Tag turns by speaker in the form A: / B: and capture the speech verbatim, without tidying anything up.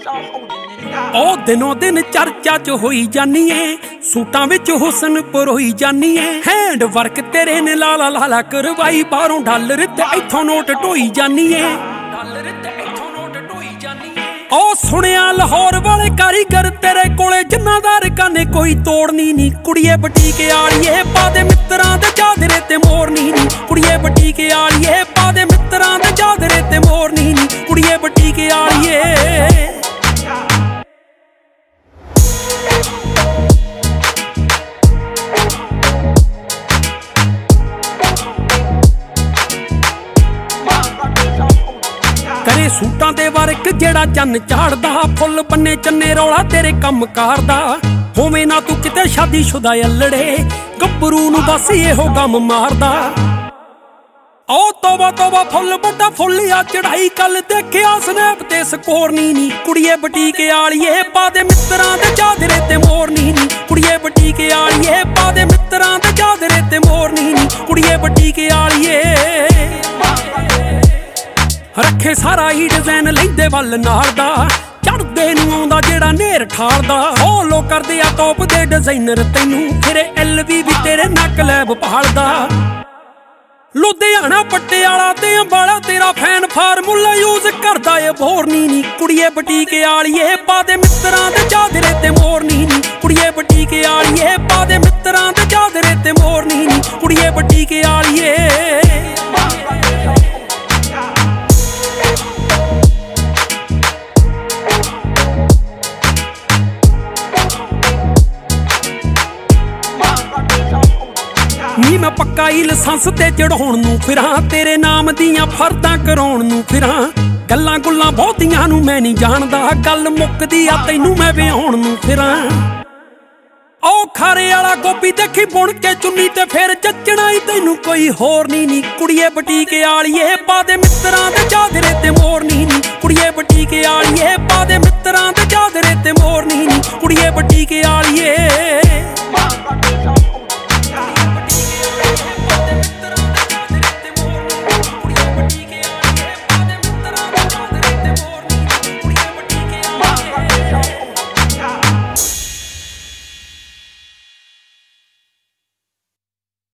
A: ओ दिनों दिन चर्चा च होई जानी है, सूटां विच हुसन परोई जानी है। हैंड वर्क तेरे ने लाला लाला करवाई, बाहरों डॉलर ते इथों नोट ढोई जानी है। ओ सुनिया लाहौर वाले कारीगर तेरे कोले जिन्ना दा रकाने कोई तोड़नी नी। कुड़िए बटीक आलिए पा दे मित्तरां दे चादरे ते मोरनी नी। कुड़िए बटीक आलिए पा दे मित्तरां दे चादरे ते मोरनी नी। कुड़िए बटीक आलिए करे सूटां दे वर्क जेड़ा चन्न चाड़दा, फुल बन्ने चन्ने रौला तेरे कम कारदा। होवे ना तू किते शादीशुदा अल्लड़े, गब्बरू नू बस इहो गम मारदा। ओ तोबा तोबा फुल बड़ा फुल आ चढ़ाई, कल देखिया स्नैप ते स्कोरनी नी। कुड़िए बटीक आलिए पा दे मित्तरां दे चादरे ते मोरनी नी। कुड़िए बटीक आलिए पा दे मित्तरां दे चादरे ते मोरनी नी। कुड़िए बटीक आलिए रखे सारा ही डिजाइन लैंदे वल नाल दा, चढ़दे नूं आउंदा जेड़ा नेर ठारदा। फॉलो करदे आ टॉप दे डिजाइनर तैनू, फिरे एल वी भी तेरे नक लैब पहाड़दा। लुधियाना पटियाला ते अंबाला तेरा फैन फार्मूला यूज करदा ए बोरनी नी। कुड़िए बटीक आलिए पा दे मित्तरां दे चादरे ते मोरनी नी। कुड़िए बटीक आलिए पा दे मित्तरां दे चादरे ते मोरनी नी। कुड़िए बटीक आलिए नी मैं पक्का ही लाइसेंस ते चढ़ाउण नूं फिरां, तेरे नाम दियां फर्दां कराउण नूं फिरां। गल्लां गुल्लां बहुतियां नूं मैं नहीं जानदा, गल मुक्कदी आ तैनूं मैं विआउण नूं फिरां। ओ खारे वाला गोभी देखी बुण के चुन्नी ते फिर जचना ही तैनूं कोई होर नी नी। कुड़िए बटीक आलिए पा दे मित्तरां दे चादरे ते मोरनी नी। कुड़िए बटीक आलिए पा दे मित्तरां दे चादरे ते मोरनी नी। कुड़िए बटीक आलिए